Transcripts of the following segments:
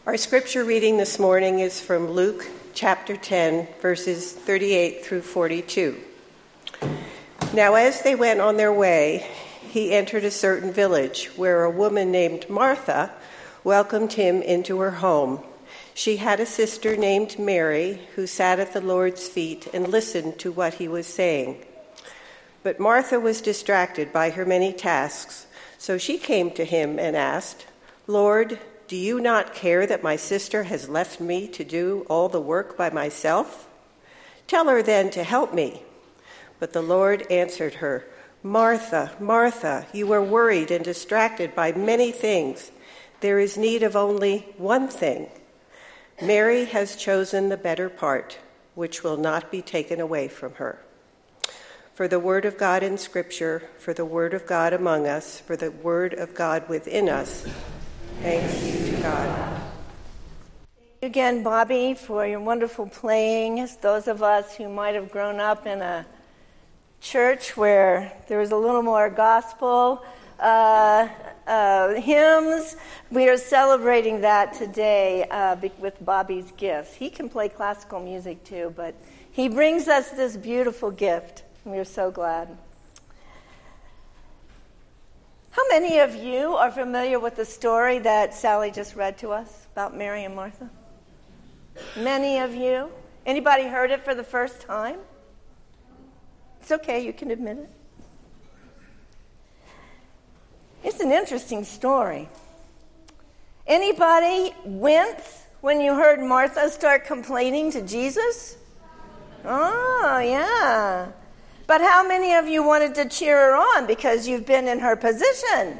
Our scripture reading this morning is from Luke chapter 10, verses 38 through 42. Now as they went on their way, he entered a certain village where a woman named Martha welcomed him into her home. She had a sister named Mary who sat at the Lord's feet and listened to what he was saying. But Martha was distracted by her many tasks, so she came to him and asked, "Lord, do you not care that my sister has left me to do all the work by myself? Tell her then to help me." But the Lord answered her, "Martha, Martha, you are worried and distracted by many things. There is need of only one thing. Mary has chosen the better part, which will not be taken away from her." For the word of God in Scripture, for the word of God among us, for the word of God within us, thanks be to God. Thank you again, Bobby, for your wonderful playing. As those of us who might have grown up in a church where there was a little more gospel hymns, we are celebrating that today with Bobby's gifts. He can play classical music too, but he brings us this beautiful gift. We are so glad. How many of you are familiar with the story that Sally just read to us about Mary and Martha? Many of you. Anybody heard it for the first time? It's okay, you can admit it. It's an interesting story. Anybody wince when you heard Martha start complaining to Jesus? Oh, yeah. But how many of you wanted to cheer her on because you've been in her position?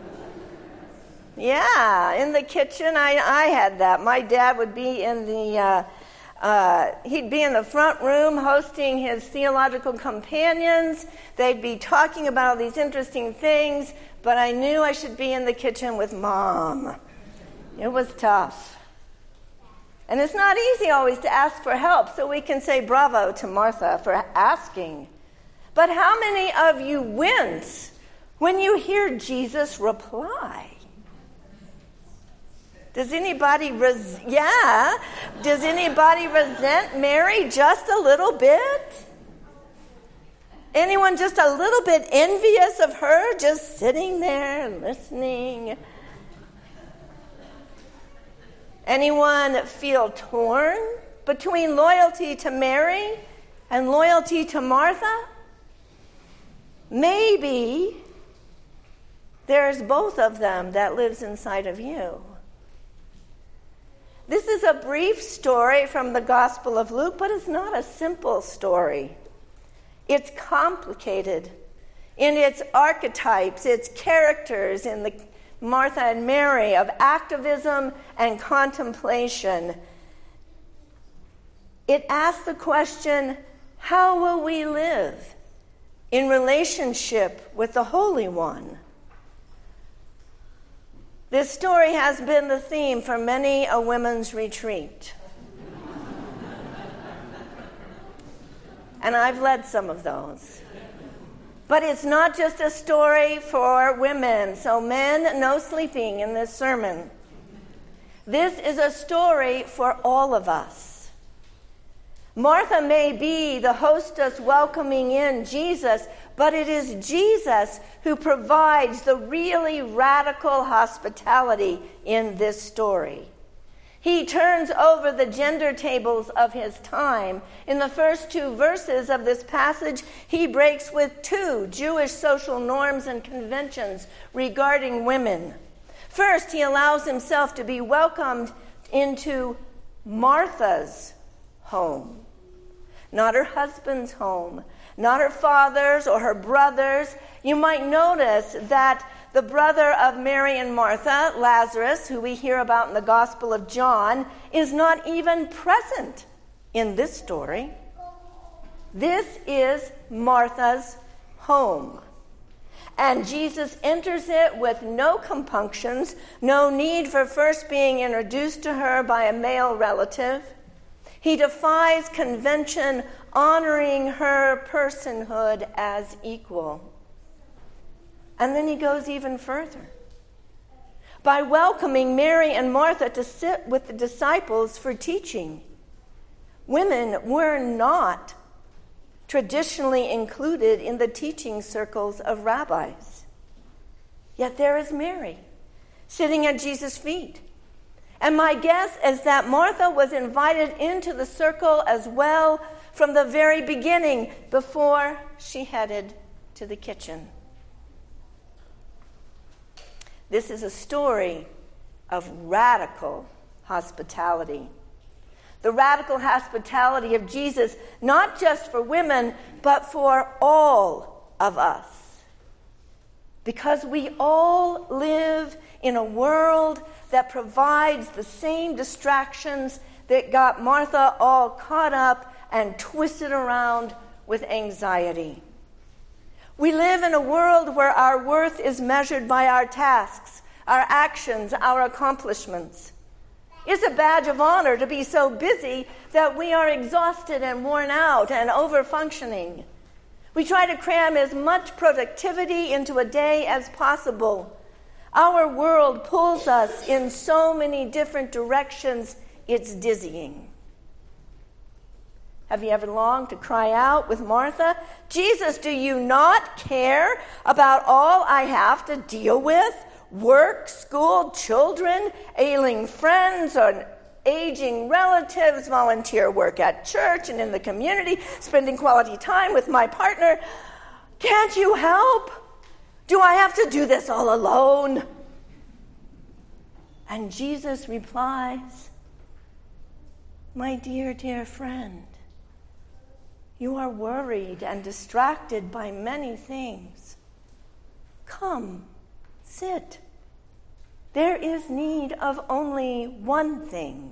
Yeah, in the kitchen, I had that. My dad would be in the, he'd be in the front room hosting his theological companions. They'd be talking about all these interesting things, but I knew I should be in the kitchen with Mom. It was tough. And it's not easy always to ask for help, so we can say bravo to Martha for asking. But how many of you wince when you hear Jesus reply? Does anybody resent Mary just a little bit? Anyone just a little bit envious of her, just sitting there and listening? Anyone feel torn between loyalty to Mary and loyalty to Martha? Maybe there's both of them that lives inside of you. This is a brief story from the Gospel of Luke, but it's not a simple story. It's complicated in its archetypes, its characters in the Martha and Mary of activism and contemplation. It asks the question, how will we live in relationship with the Holy One? This story has been the theme for many a women's retreat. And I've led some of those. But it's not just a story for women, so men, no sleeping in this sermon. This is a story for all of us. Martha may be the hostess welcoming in Jesus, but it is Jesus who provides the really radical hospitality in this story. He turns over the gender tables of his time. In the first 2 verses of this passage, he breaks with 2 Jewish social norms and conventions regarding women. First, he allows himself to be welcomed into Martha's home. Not her husband's home, not her father's or her brother's. You might notice that the brother of Mary and Martha, Lazarus, who we hear about in the Gospel of John, is not even present in this story. This is Martha's home. And Jesus enters it with no compunctions, no need for first being introduced to her by a male relative. He defies convention, honoring her personhood as equal. And then he goes even further. by welcoming Mary and Martha to sit with the disciples for teaching. Women were not traditionally included in the teaching circles of rabbis. Yet there is Mary sitting at Jesus' feet. And my guess is that Martha was invited into the circle as well from the very beginning, before she headed to the kitchen. This is a story of radical hospitality. The radical hospitality of Jesus, not just for women, but for all of us. Because we all live in a world that provides the same distractions that got Martha all caught up and twisted around with anxiety. We live in a world where our worth is measured by our tasks, our actions, our accomplishments. It's a badge of honor to be so busy that we are exhausted and worn out and over-functioning. We try to cram as much productivity into a day as possible. Our world pulls us in so many different directions, it's dizzying. Have you ever longed to cry out with Martha, "Jesus, do you not care about all I have to deal with? Work, school, children, ailing friends, or aging relatives, volunteer work at church and in the community, spending quality time with my partner. Can't you help? Do I have to do this all alone?" And Jesus replies, "My dear, dear friend, you are worried and distracted by many things. Come, sit. There is need of only one thing."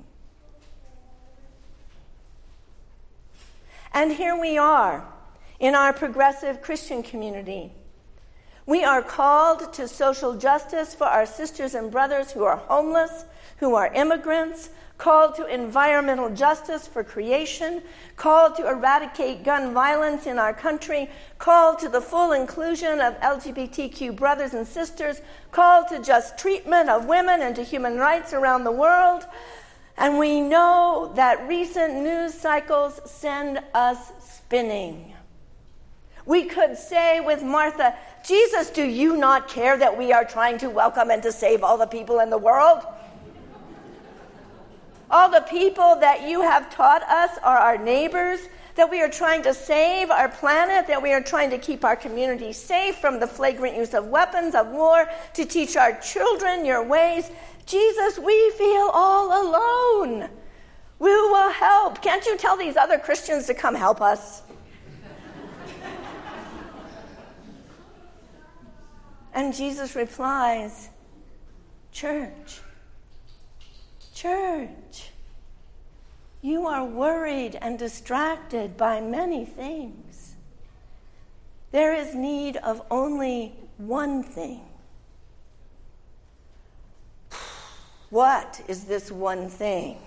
And here we are in our progressive Christian community. We are called to social justice for our sisters and brothers who are homeless, who are immigrants, called to environmental justice for creation, called to eradicate gun violence in our country, called to the full inclusion of LGBTQ brothers and sisters, called to just treatment of women and to human rights around the world. And we know that recent news cycles send us spinning. We could say with Martha, "Jesus, do you not care that we are trying to welcome and to save all the people in the world? All the people that you have taught us are our neighbors, that we are trying to save our planet, that we are trying to keep our community safe from the flagrant use of weapons of war, to teach our children your ways. Jesus, we feel all alone. Who will help? Can't you tell these other Christians to come help us?" And Jesus replies, Church, you are worried and distracted by many things. There is need of only one thing. What is this one thing?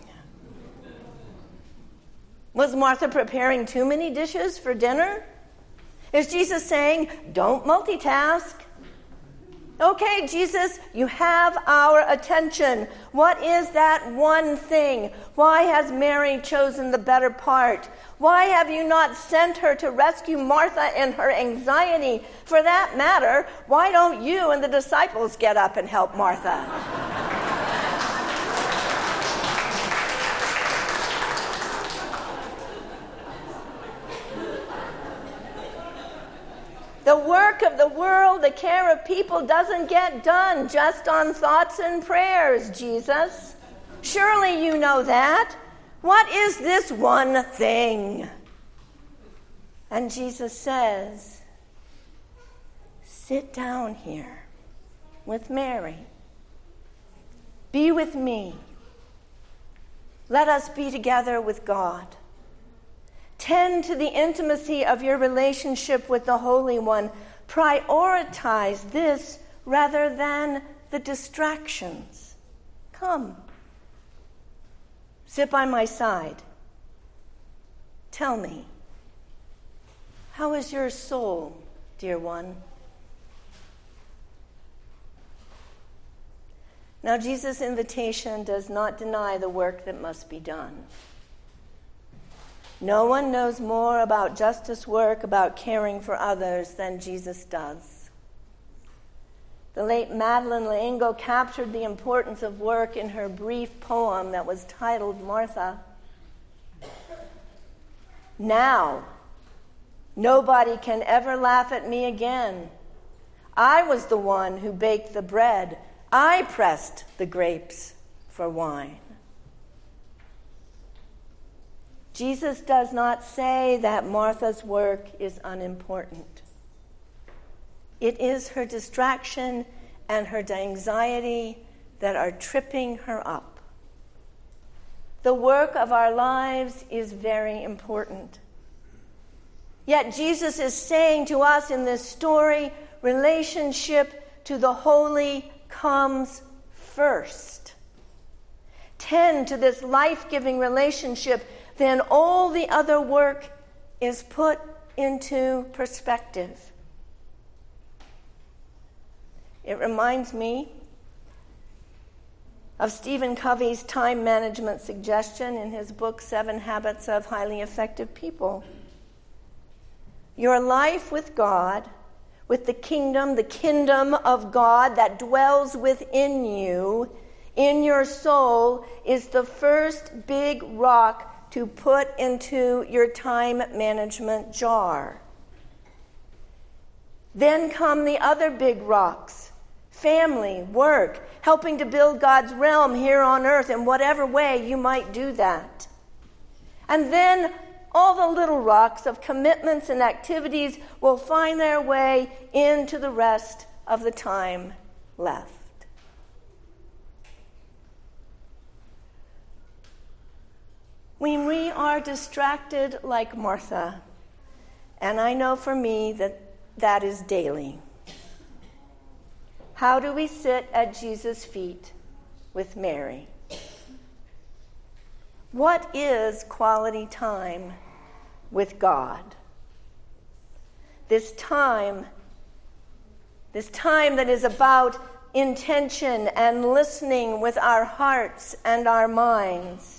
Was Martha preparing too many dishes for dinner? Is Jesus saying, "Don't multitask"? Okay, Jesus, you have our attention. What is that one thing? Why has Mary chosen the better part? Why have you not sent her to rescue Martha in her anxiety? For that matter, why don't you and the disciples get up and help Martha? The work of the world, the care of people doesn't get done just on thoughts and prayers, Jesus. Surely you know that. What is this one thing? And Jesus says, "Sit down here with Mary. Be with me. Let us be together with God. Tend to the intimacy of your relationship with the Holy One. Prioritize this rather than the distractions. Come. Sit by my side. Tell me, how is your soul, dear one?" Now, Jesus' invitation does not deny the work that must be done. No one knows more about justice work, about caring for others, than Jesus does. The late Madeleine L'Engle captured the importance of work in her brief poem that was titled Martha. Now, nobody can ever laugh at me again. I was the one who baked the bread. I pressed the grapes for wine. Jesus does not say that Martha's work is unimportant. It is her distraction and her anxiety that are tripping her up. The work of our lives is very important. Yet Jesus is saying to us in this story, relationship to the holy comes first. Tend to this life-giving relationship, then all the other work is put into perspective. It reminds me of Stephen Covey's time management suggestion in his book, 7 Habits of Highly Effective People. Your life with God, with the kingdom of God that dwells within you, in your soul, is the first big rock to put into your time management jar. Then come the other big rocks: family, work, helping to build God's realm here on earth in whatever way you might do that. And then all the little rocks of commitments and activities will find their way into the rest of the time left. When we are distracted like Martha, and I know for me that is daily, how do we sit at Jesus' feet with Mary? What is quality time with God? This time that is about intention and listening with our hearts and our minds.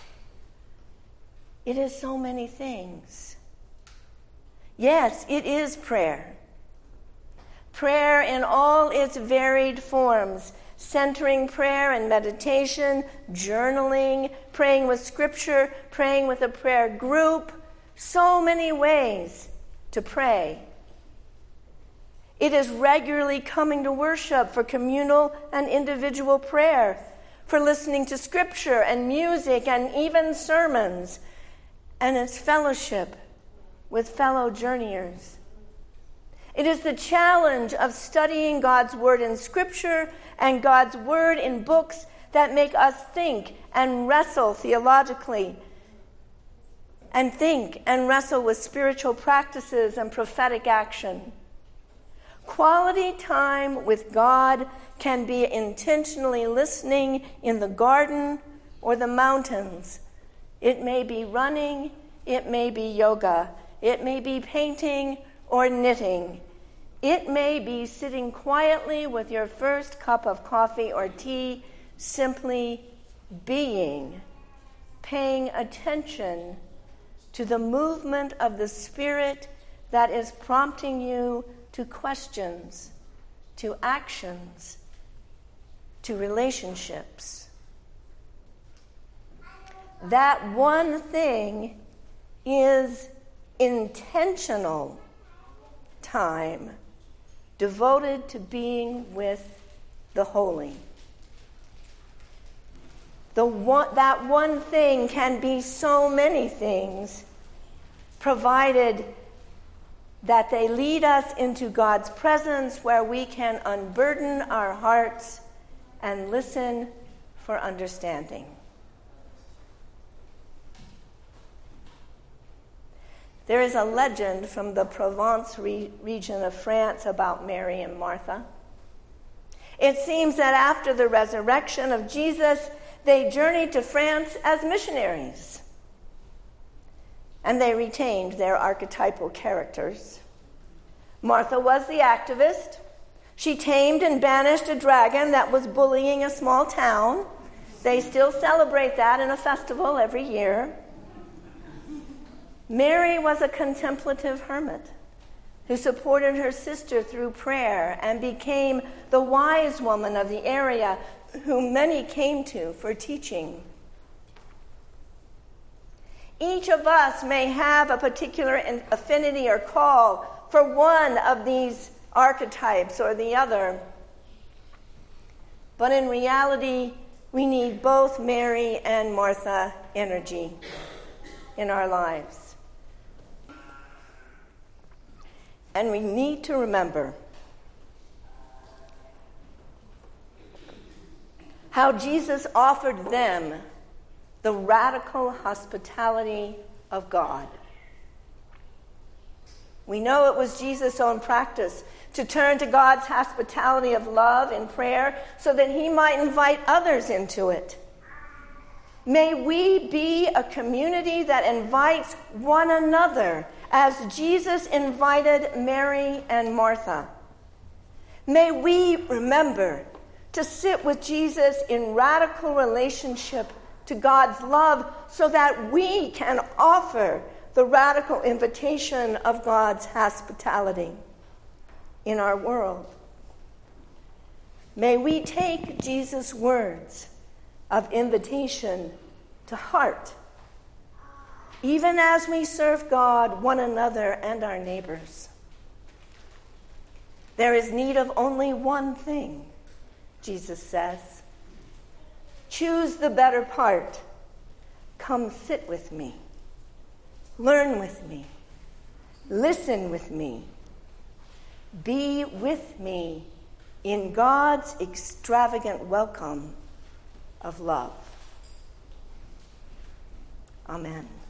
It is so many things. Yes, it is prayer. Prayer in all its varied forms, centering prayer and meditation, journaling, praying with scripture, praying with a prayer group. So many ways to pray. It is regularly coming to worship for communal and individual prayer, for listening to scripture and music and even sermons, and its fellowship with fellow journeyers. It is the challenge of studying God's word in scripture and God's word in books that make us think and wrestle theologically, and think and wrestle with spiritual practices and prophetic action. Quality time with God can be intentionally listening in the garden or the mountains. It may be running, it may be yoga, it may be painting or knitting. It may be sitting quietly with your first cup of coffee or tea, simply being, paying attention to the movement of the Spirit that is prompting you to questions, to actions, to relationships. That one thing is intentional time devoted to being with the holy. That one thing can be so many things, provided that they lead us into God's presence where we can unburden our hearts and listen for understanding. There is a legend from the Provence region of France about Mary and Martha. It seems that after the resurrection of Jesus, they journeyed to France as missionaries. And they retained their archetypal characters. Martha was the activist, She tamed and banished a dragon that was bullying a small town. They still celebrate that in a festival every year. Mary was a contemplative hermit who supported her sister through prayer and became the wise woman of the area whom many came to for teaching. Each of us may have a particular affinity or call for one of these archetypes or the other. But in reality, we need both Mary and Martha energy in our lives. And we need to remember how Jesus offered them the radical hospitality of God. We know it was Jesus' own practice to turn to God's hospitality of love in prayer so that he might invite others into it. May we be a community that invites one another as Jesus invited Mary and Martha. May we remember to sit with Jesus in radical relationship to God's love so that we can offer the radical invitation of God's hospitality in our world. May we take Jesus' words of invitation to heart, even as we serve God, one another, and our neighbors. There is need of only one thing, Jesus says. Choose the better part. Come sit with me. Learn with me. Listen with me. Be with me in God's extravagant welcome of love. Amen.